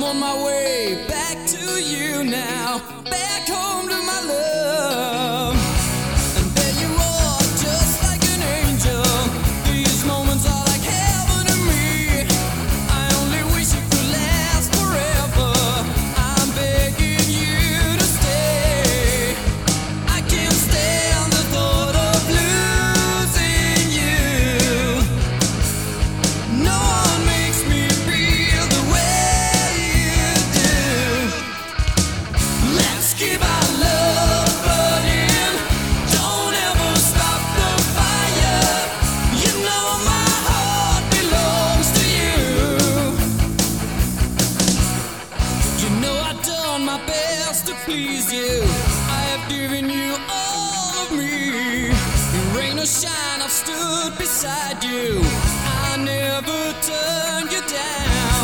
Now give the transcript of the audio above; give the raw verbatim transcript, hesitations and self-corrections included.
on my way back to you now, back home to my love. And there you are, just like an angel. These moments are like heaven to me. I only wish it could last forever. I'm begging you to stay. I can't stand the thought of losing you. No one makes me feel the way you do. Let's keep our love burning. Don't ever stop the fire. You know my heart belongs to you. You know I've done my best to please you. I have given you all of me. In rain or shine, I've stood beside you. I never turned you down.